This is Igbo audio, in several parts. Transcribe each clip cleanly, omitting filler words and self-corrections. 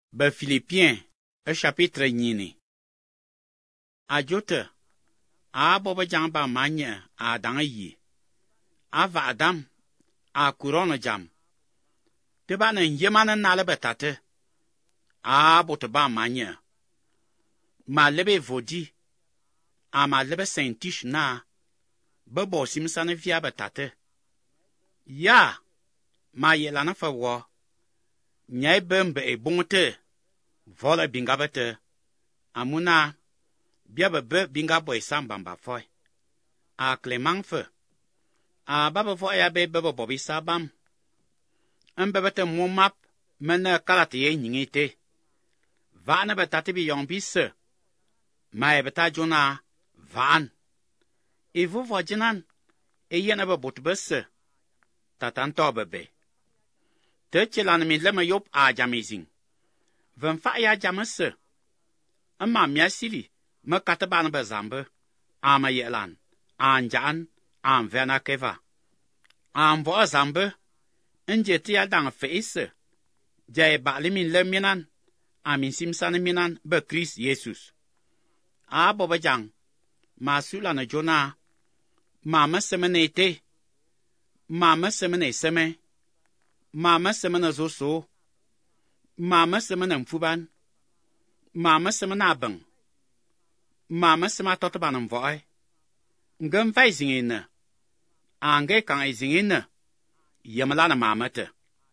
Be Philippiens, chapitre nyini. A jote, a bobo jamba manye a danga yi. A va adam, a kurono jam. Te ba na yemana nale betate. A bote ba manye. Ma lebe vodi. A ma lebe sentish na. Bebo simsane via betate. Ya, ma yelana fa wo. Nyai bembe e bongote. Vola binga bete. Amuna. Bia bebe binga boy sambamba foy. A klemang fe. A baba foy ya be bebe bobi sabam. Bebete mumap. Mene kalate ye nyingite. Vane betate bi yombise. Ma e beta jona. Van. E vo jinan. E yene be botbese. Tatanto bebe. Te chelan mi leme yop a jamizing. Van fa ya jamese. Ama mia sili. Me kataban be zambe. Ama yelan. An jaan. An vena keva. An vo zambe. Nje tia dang feise. Jai bali min le minan. Amin simsan minan be Chris Jesus. A boba jang. Ma sulana jona. Mama semene te. Mama semene seme. Mama semene zoso. Mama semene mfuban. Mama semene abang. Mama sema totoban mvoy. Ngam fay zingine. Ange kan zingine. Yemala na mama te.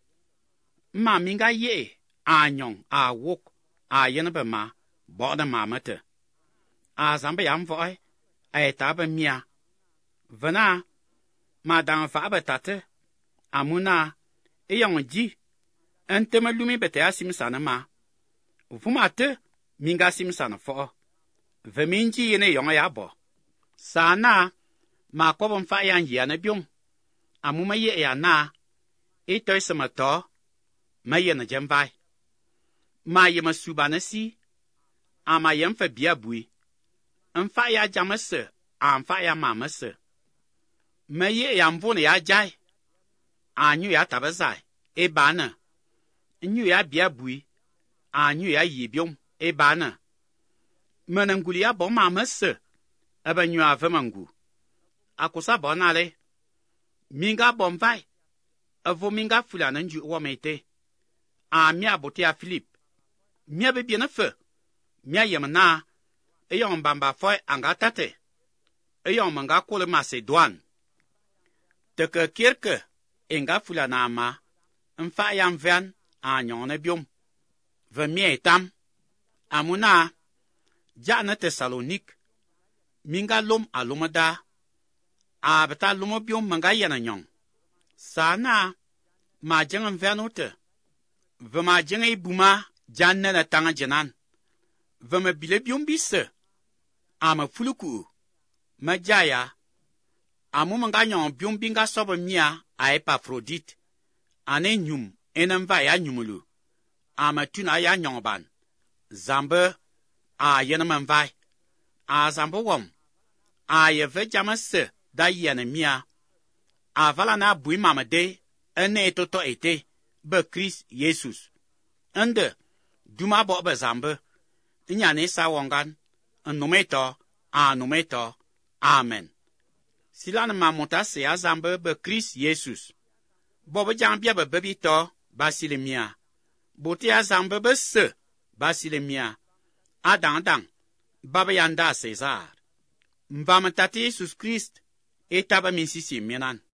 Maminga ye. Anyong. A wok. A yenebe ma. Boda mama te. A zambe yam voy. A etabe mia. Vana. Ma dan fa abetate. Amuna. Eyong ji. Enteme lumi bete asimsana ma. Vumate. Minga simsana fo. Veminji yene yonga ya bo. Sana. Ma kobon fa yan yana byung. Amuma ye ya na. Itoy samato. Ma yene jemvai. Ma yema subanasi. Ama yem fa bia bui. Mfa ya jamase. Amfa ya mamase. Ma ye ya mvune ya jai. Anyu ya tabazai. Ebana. Nyu ya bia bui. Anyu ya yibyung. Ebana. Menanguli ya bo mamase. Ebe nyu avemangu. Akosa bonale. Minga bomvai. Evo minga fulana nju womete. A mia bote ya Philip. Mia bebiene fe. Mia yemna. Eyon bamba foy anga tate. Eyon manga kole Macedon. Teke kirke. Enga fulana ama. Mfa yam ven. Anyone biom. Ve mie etam. Amuna. Jana Thessalonik. Minga lom alomada. A beta lomo biom manga yana nyong. Sana. Ma jengen venote. Ve ma jengen ibuma. Janne na tanga jenan. Ve me bile biom bise. Ama fuluku. Ma jaya. Amu manga nyong biom binga sobo mia. A Epaphroditte. Ane nyum. Enemva ya nyumulu. Ama tuna ya nyongban. Zambe. A yenemen vai. A zambe wom. A yeve jamase. Da yene mia. A vala na bui mamade. Ene etoto ete. Be Chris Jesus. Ende. Duma bo be zambe. Nyane sa wongan. Numeto. A numeto. Amen. Sila na mamonta se a zambe be Chris Jesus. Bobo jambia be bebito. Basile mia. Bote a zambe be se. Basile mia. Adang. Baba yanda César. Mvama tate Jesus Christ. Etaba minsisi minan.